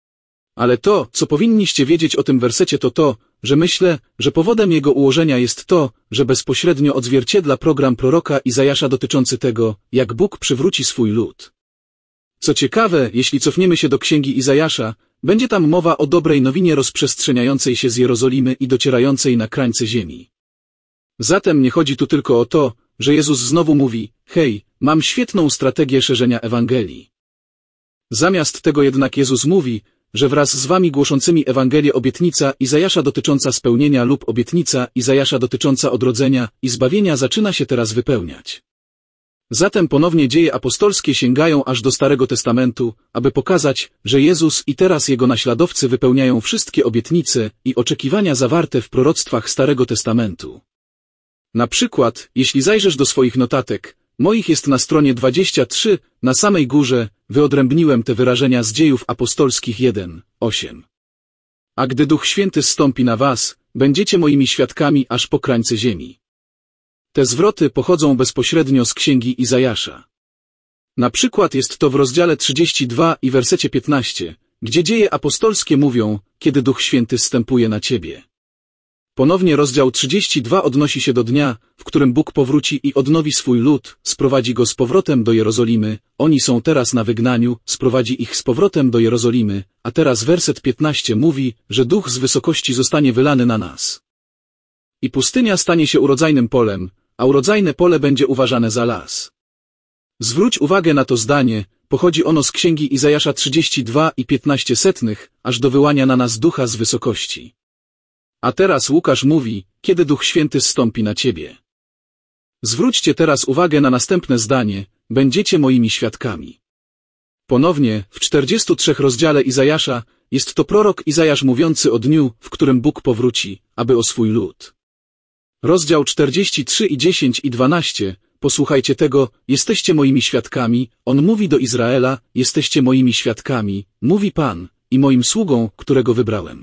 Ale to, co powinniście wiedzieć o tym wersecie, to to, że myślę, że powodem jego ułożenia jest to, że bezpośrednio odzwierciedla program proroka Izajasza dotyczący tego, jak Bóg przywróci swój lud. Co ciekawe, jeśli cofniemy się do księgi Izajasza, będzie tam mowa o dobrej nowinie rozprzestrzeniającej się z Jerozolimy i docierającej na krańce ziemi. Zatem nie chodzi tu tylko o to, że Jezus znowu mówi, hej, mam świetną strategię szerzenia Ewangelii. Zamiast tego jednak Jezus mówi, że wraz z wami głoszącymi Ewangelię obietnica Izajasza dotycząca spełnienia lub obietnica Izajasza dotycząca odrodzenia i zbawienia zaczyna się teraz wypełniać. Zatem ponownie dzieje apostolskie sięgają aż do Starego Testamentu, aby pokazać, że Jezus i teraz Jego naśladowcy wypełniają wszystkie obietnice i oczekiwania zawarte w proroctwach Starego Testamentu. Na przykład, jeśli zajrzysz do swoich notatek, moich jest na stronie dwudziestej trzeciej, na samej górze, wyodrębniłem te wyrażenia z Dziejów Apostolskich jeden, osiem. A gdy Duch Święty zstąpi na was, będziecie moimi świadkami aż po krańce ziemi. Te zwroty pochodzą bezpośrednio z księgi Izajasza. Na przykład jest to w rozdziale trzydziestym drugim i wersecie piętnastym, gdzie dzieje apostolskie mówią, kiedy Duch Święty zstępuje na ciebie. Ponownie rozdział trzydziesty drugi odnosi się do dnia, w którym Bóg powróci i odnowi swój lud, sprowadzi go z powrotem do Jerozolimy, oni są teraz na wygnaniu, sprowadzi ich z powrotem do Jerozolimy, a teraz werset piętnasty mówi, że Duch z wysokości zostanie wylany na nas. I pustynia stanie się urodzajnym polem, a urodzajne pole będzie uważane za las. Zwróć uwagę na to zdanie, pochodzi ono z księgi Izajasza trzydziesty drugi i piętnaście setnych, aż do wyłania na nas Ducha z wysokości. A teraz Łukasz mówi, kiedy Duch Święty zstąpi na ciebie. Zwróćcie teraz uwagę na następne zdanie, będziecie moimi świadkami. Ponownie, w czterdziestym trzecim rozdziale Izajasza, jest to prorok Izajasz mówiący o dniu, w którym Bóg powróci, aby o swój lud. Rozdział czterdziesty trzeci i dziesiąty i dwunasty posłuchajcie tego, jesteście moimi świadkami, on mówi do Izraela, jesteście moimi świadkami, mówi Pan, i moim sługą, którego wybrałem.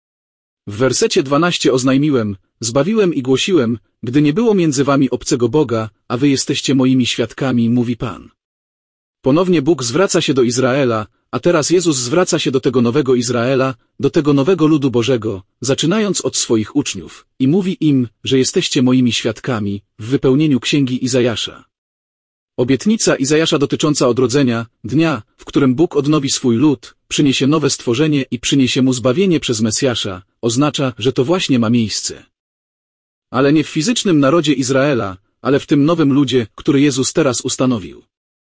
W wersecie dwunastym oznajmiłem, zbawiłem i głosiłem, gdy nie było między wami obcego Boga, a wy jesteście moimi świadkami, mówi Pan. Ponownie Bóg zwraca się do Izraela, a teraz Jezus zwraca się do tego nowego Izraela, do tego nowego ludu Bożego, zaczynając od swoich uczniów, i mówi im, że jesteście moimi świadkami, w wypełnieniu księgi Izajasza. Obietnica Izajasza dotycząca odrodzenia, dnia, w którym Bóg odnowi swój lud, przyniesie nowe stworzenie i przyniesie mu zbawienie przez Mesjasza, oznacza, że to właśnie ma miejsce. Ale nie w fizycznym narodzie Izraela, ale w tym nowym ludzie, który Jezus teraz ustanowił.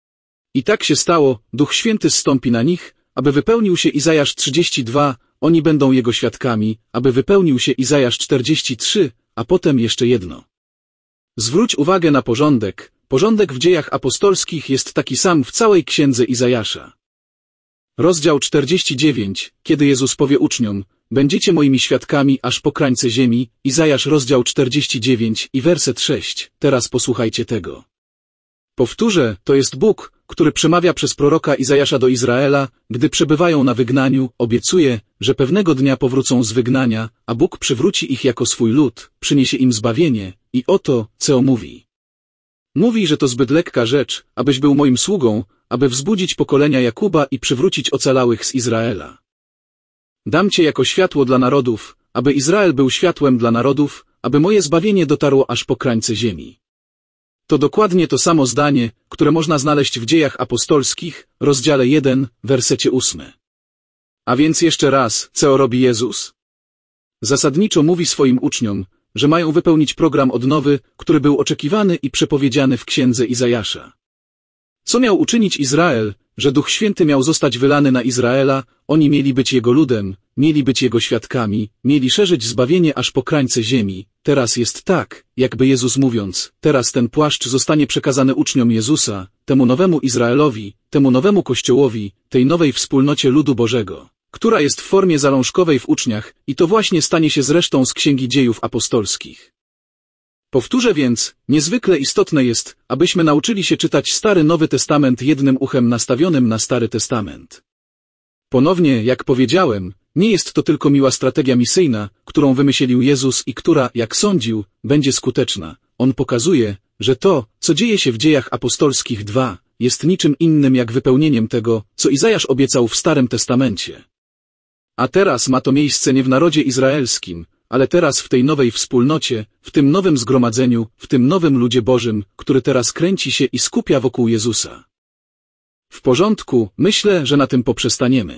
I tak się stało, Duch Święty zstąpi na nich, aby wypełnił się Izajasz trzydzieści dwa, oni będą Jego świadkami, aby wypełnił się Izajasz czterdzieści trzy, a potem jeszcze jedno. Zwróć uwagę na porządek, porządek w dziejach apostolskich jest taki sam w całej księdze Izajasza. Rozdział czterdziesty dziewiąty, kiedy Jezus powie uczniom, będziecie moimi świadkami aż po krańce ziemi, Izajasz rozdział czterdziesty dziewiąty i werset szósty, teraz posłuchajcie tego. Powtórzę, to jest Bóg, który przemawia przez proroka Izajasza do Izraela, gdy przebywają na wygnaniu, obiecuje, że pewnego dnia powrócą z wygnania, a Bóg przywróci ich jako swój lud, przyniesie im zbawienie, i oto, co mówi. Mówi, że to zbyt lekka rzecz, abyś był moim sługą, aby wzbudzić pokolenia Jakuba i przywrócić ocalałych z Izraela. Dam cię jako światło dla narodów, aby Izrael był światłem dla narodów, aby moje zbawienie dotarło aż po krańce ziemi. To dokładnie to samo zdanie, które można znaleźć w Dziejach Apostolskich, rozdziale jeden, wersecie ósmym. A więc jeszcze raz, co robi Jezus? Zasadniczo mówi swoim uczniom, że mają wypełnić program odnowy, który był oczekiwany i przepowiedziany w księdze Izajasza. Co miał uczynić Izrael, że Duch Święty miał zostać wylany na Izraela, oni mieli być Jego ludem, mieli być Jego świadkami, mieli szerzyć zbawienie aż po krańce ziemi. Teraz jest tak, jakby Jezus mówiąc, teraz ten płaszcz zostanie przekazany uczniom Jezusa, temu nowemu Izraelowi, temu nowemu Kościołowi, tej nowej wspólnocie ludu Bożego, która jest w formie zalążkowej w uczniach i to właśnie stanie się zresztą z Księgi Dziejów Apostolskich. Powtórzę więc, niezwykle istotne jest, abyśmy nauczyli się czytać Stary Nowy Testament jednym uchem nastawionym na Stary Testament. Ponownie, jak powiedziałem, nie jest to tylko miła strategia misyjna, którą wymyślił Jezus i która, jak sądził, będzie skuteczna. On pokazuje, że to, co dzieje się w Dziejach Apostolskich dwa, jest niczym innym jak wypełnieniem tego, co Izajasz obiecał w Starym Testamencie. A teraz ma to miejsce nie w narodzie izraelskim, ale teraz w tej nowej wspólnocie, w tym nowym zgromadzeniu, w tym nowym ludzie Bożym, który teraz kręci się i skupia wokół Jezusa. W porządku, myślę, że na tym poprzestaniemy.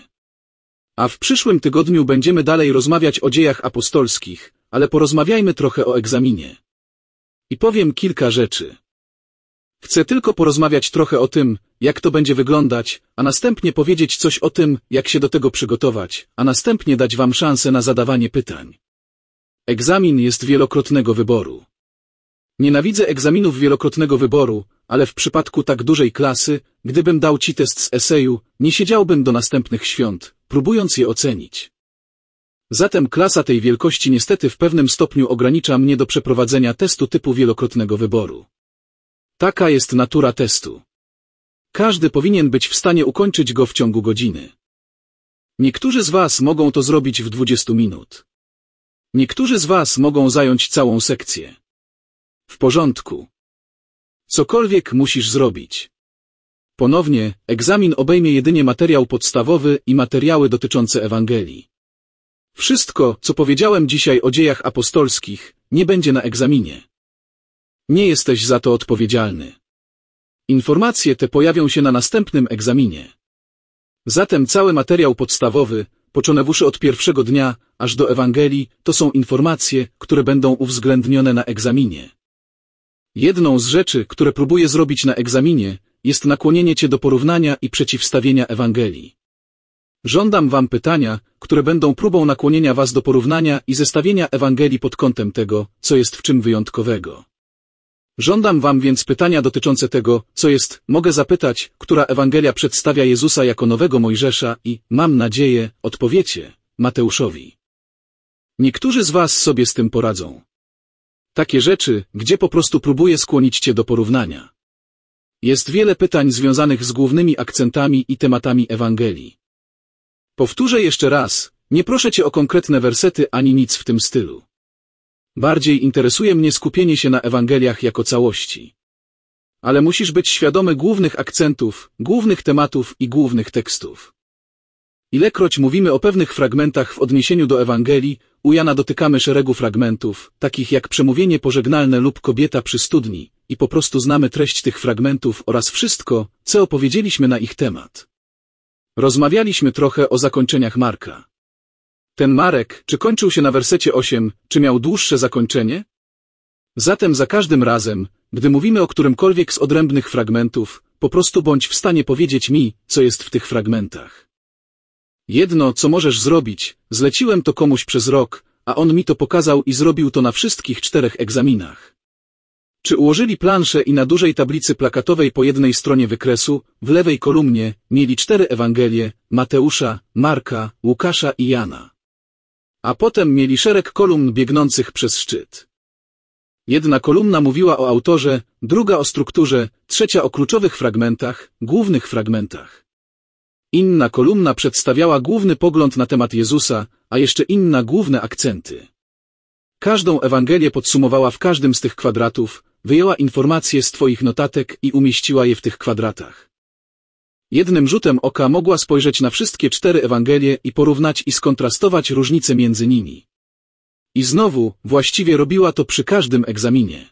A w przyszłym tygodniu będziemy dalej rozmawiać o Dziejach Apostolskich, ale porozmawiajmy trochę o egzaminie. I powiem kilka rzeczy. Chcę tylko porozmawiać trochę o tym, jak to będzie wyglądać, a następnie powiedzieć coś o tym, jak się do tego przygotować, a następnie dać wam szansę na zadawanie pytań. Egzamin jest wielokrotnego wyboru. Nienawidzę egzaminów wielokrotnego wyboru, ale w przypadku tak dużej klasy, gdybym dał ci test z eseju, nie siedziałbym do następnych świąt, próbując je ocenić. Zatem klasa tej wielkości niestety w pewnym stopniu ogranicza mnie do przeprowadzenia testu typu wielokrotnego wyboru. Taka jest natura testu. Każdy powinien być w stanie ukończyć go w ciągu godziny. Niektórzy z was mogą to zrobić w dwudziestu minut. Niektórzy z was mogą zająć całą sekcję. W porządku. Cokolwiek musisz zrobić. Ponownie, egzamin obejmie jedynie materiał podstawowy i materiały dotyczące Ewangelii. Wszystko, co powiedziałem dzisiaj o Dziejach Apostolskich, nie będzie na egzaminie. Nie jesteś za to odpowiedzialny. Informacje te pojawią się na następnym egzaminie. Zatem cały materiał podstawowy, począwszy od pierwszego dnia, aż do Ewangelii, to są informacje, które będą uwzględnione na egzaminie. Jedną z rzeczy, które próbuję zrobić na egzaminie, jest nakłonienie cię do porównania i przeciwstawienia Ewangelii. Żądam wam pytania, które będą próbą nakłonienia was do porównania i zestawienia Ewangelii pod kątem tego, co jest w czym wyjątkowego. Żądam wam więc pytania dotyczące tego, co jest, mogę zapytać, która Ewangelia przedstawia Jezusa jako nowego Mojżesza i, mam nadzieję, odpowiecie, Mateuszowi. Niektórzy z was sobie z tym poradzą. Takie rzeczy, gdzie po prostu próbuję skłonić cię do porównania. Jest wiele pytań związanych z głównymi akcentami i tematami Ewangelii. Powtórzę jeszcze raz, nie proszę cię o konkretne wersety ani nic w tym stylu. Bardziej interesuje mnie skupienie się na Ewangeliach jako całości. Ale musisz być świadomy głównych akcentów, głównych tematów i głównych tekstów. Ilekroć mówimy o pewnych fragmentach w odniesieniu do Ewangelii, u Jana dotykamy szeregu fragmentów, takich jak przemówienie pożegnalne lub kobieta przy studni, i po prostu znamy treść tych fragmentów oraz wszystko, co opowiedzieliśmy na ich temat. Rozmawialiśmy trochę o zakończeniach Marka. Ten Marek, czy kończył się na wersecie osiem, czy miał dłuższe zakończenie? Zatem za każdym razem, gdy mówimy o którymkolwiek z odrębnych fragmentów, po prostu bądź w stanie powiedzieć mi, co jest w tych fragmentach. Jedno, co możesz zrobić, zleciłem to komuś przez rok, a on mi to pokazał i zrobił to na wszystkich czterech egzaminach. Czy ułożyli planszę i na dużej tablicy plakatowej po jednej stronie wykresu, w lewej kolumnie, mieli cztery Ewangelie, Mateusza, Marka, Łukasza i Jana. A potem mieli szereg kolumn biegnących przez szczyt. Jedna kolumna mówiła o autorze, druga o strukturze, trzecia o kluczowych fragmentach, głównych fragmentach. Inna kolumna przedstawiała główny pogląd na temat Jezusa, a jeszcze inna główne akcenty. Każdą Ewangelię podsumowała w każdym z tych kwadratów, wyjęła informacje z twoich notatek i umieściła je w tych kwadratach. Jednym rzutem oka mogła spojrzeć na wszystkie cztery Ewangelie i porównać i skontrastować różnice między nimi. I znowu, właściwie robiła to przy każdym egzaminie.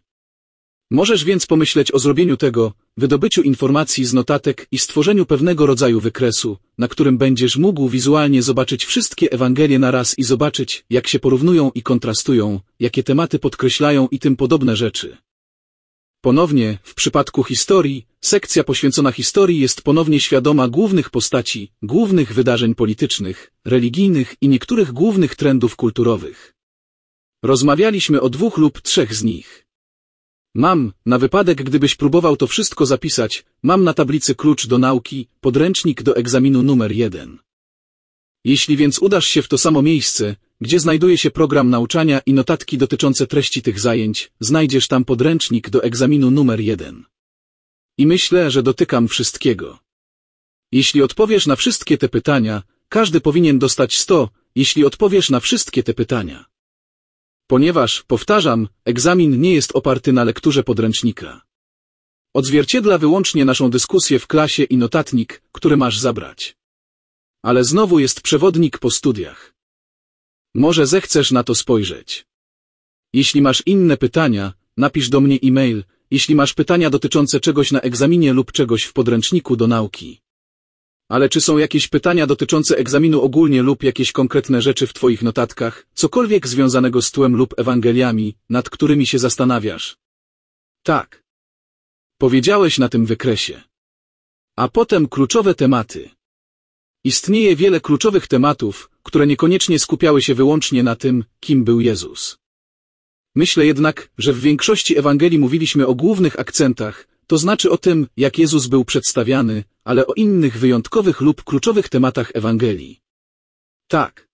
Możesz więc pomyśleć o zrobieniu tego, wydobyciu informacji z notatek i stworzeniu pewnego rodzaju wykresu, na którym będziesz mógł wizualnie zobaczyć wszystkie Ewangelie naraz i zobaczyć, jak się porównują i kontrastują, jakie tematy podkreślają i tym podobne rzeczy. Ponownie, w przypadku historii, sekcja poświęcona historii jest ponownie świadoma głównych postaci, głównych wydarzeń politycznych, religijnych i niektórych głównych trendów kulturowych. Rozmawialiśmy o dwóch lub trzech z nich. Mam, na wypadek gdybyś próbował to wszystko zapisać, mam na tablicy klucz do nauki, podręcznik do egzaminu numer jeden. Jeśli więc udasz się w to samo miejsce, gdzie znajduje się program nauczania i notatki dotyczące treści tych zajęć, znajdziesz tam podręcznik do egzaminu numer jeden. I myślę, że dotykam wszystkiego. Jeśli odpowiesz na wszystkie te pytania, każdy powinien dostać sto, jeśli odpowiesz na wszystkie te pytania. Ponieważ, powtarzam, egzamin nie jest oparty na lekturze podręcznika. Odzwierciedla wyłącznie naszą dyskusję w klasie i notatnik, który masz zabrać. Ale znowu jest przewodnik po studiach. Może zechcesz na to spojrzeć. Jeśli masz inne pytania, napisz do mnie e-mail, jeśli masz pytania dotyczące czegoś na egzaminie lub czegoś w podręczniku do nauki. Ale czy są jakieś pytania dotyczące egzaminu ogólnie lub jakieś konkretne rzeczy w twoich notatkach, cokolwiek związanego z tłem lub Ewangeliami, nad którymi się zastanawiasz? Tak. Powiedziałeś na tym wykresie. A potem kluczowe tematy. Istnieje wiele kluczowych tematów, które niekoniecznie skupiały się wyłącznie na tym, kim był Jezus. Myślę jednak, że w większości Ewangelii mówiliśmy o głównych akcentach, to znaczy o tym, jak Jezus był przedstawiany, ale o innych wyjątkowych lub kluczowych tematach Ewangelii. Tak.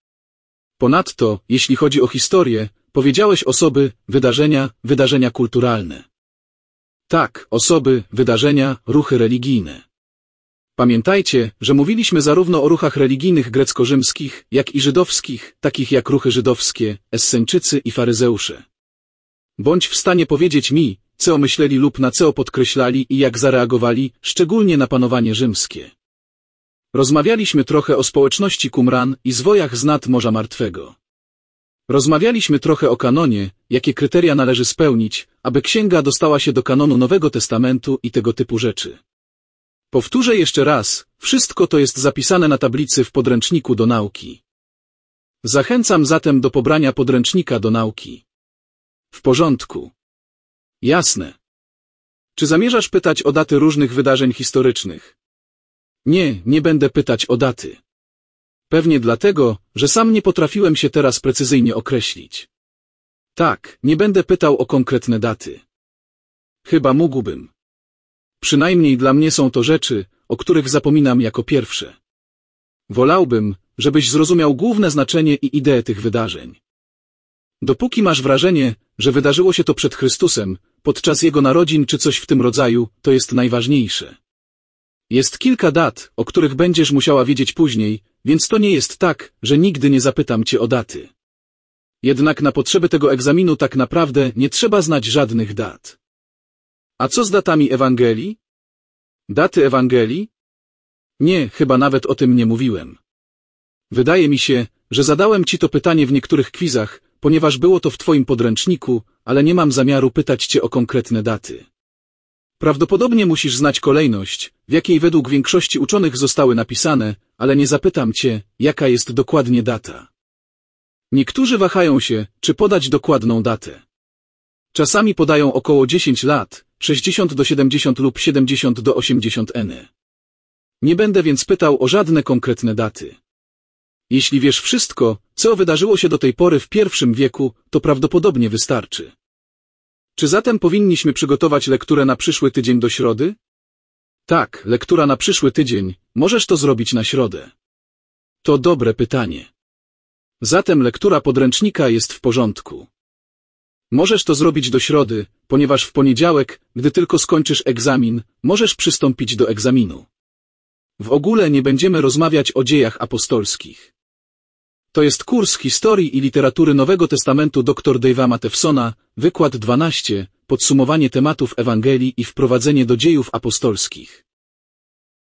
Ponadto, jeśli chodzi o historię, powiedziałeś osoby, wydarzenia, wydarzenia kulturalne. Tak, osoby, wydarzenia, ruchy religijne. Pamiętajcie, że mówiliśmy zarówno o ruchach religijnych grecko-rzymskich, jak i żydowskich, takich jak ruchy żydowskie, Esseńczycy i faryzeusze. Bądź w stanie powiedzieć mi, co myśleli lub na co podkreślali i jak zareagowali, szczególnie na panowanie rzymskie. Rozmawialiśmy trochę o społeczności Qumran i zwojach z nad Morza Martwego. Rozmawialiśmy trochę o kanonie, jakie kryteria należy spełnić, aby księga dostała się do kanonu Nowego Testamentu i tego typu rzeczy. Powtórzę jeszcze raz, wszystko to jest zapisane na tablicy w podręczniku do nauki. Zachęcam zatem do pobrania podręcznika do nauki. W porządku. Jasne. Czy zamierzasz pytać o daty różnych wydarzeń historycznych? Nie, nie będę pytać o daty. Pewnie dlatego, że sam nie potrafiłem się teraz precyzyjnie określić. Tak, nie będę pytał o konkretne daty. Chyba mógłbym. Przynajmniej dla mnie są to rzeczy, o których zapominam jako pierwsze. Wolałbym, żebyś zrozumiał główne znaczenie i ideę tych wydarzeń. Dopóki masz wrażenie, że wydarzyło się to przed Chrystusem, podczas Jego narodzin czy coś w tym rodzaju, to jest najważniejsze. Jest kilka dat, o których będziesz musiała wiedzieć później, więc to nie jest tak, że nigdy nie zapytam cię o daty. Jednak na potrzeby tego egzaminu tak naprawdę nie trzeba znać żadnych dat. A co z datami Ewangelii? Daty Ewangelii? Nie, chyba nawet o tym nie mówiłem. Wydaje mi się, że zadałem ci to pytanie w niektórych kwizach, ponieważ było to w twoim podręczniku, ale nie mam zamiaru pytać cię o konkretne daty. Prawdopodobnie musisz znać kolejność, w jakiej według większości uczonych zostały napisane, ale nie zapytam cię, jaka jest dokładnie data. Niektórzy wahają się, czy podać dokładną datę. Czasami podają około dziesięć lat, sześćdziesiąt do siedemdziesięciu lub siedemdziesiąt do osiemdziesięciu n. Nie będę więc pytał o żadne konkretne daty. Jeśli wiesz wszystko, co wydarzyło się do tej pory w pierwszym wieku, to prawdopodobnie wystarczy. Czy zatem powinniśmy przygotować lekturę na przyszły tydzień do środy? Tak, lektura na przyszły tydzień, możesz to zrobić na środę. To dobre pytanie. Zatem lektura podręcznika jest w porządku. Możesz to zrobić do środy, ponieważ w poniedziałek, gdy tylko skończysz egzamin, możesz przystąpić do egzaminu. W ogóle nie będziemy rozmawiać o dziejach apostolskich. To jest kurs historii i literatury Nowego Testamentu doktora Dave'a Mathewsona, wykład dwanaście, podsumowanie tematów Ewangelii i wprowadzenie do dziejów apostolskich.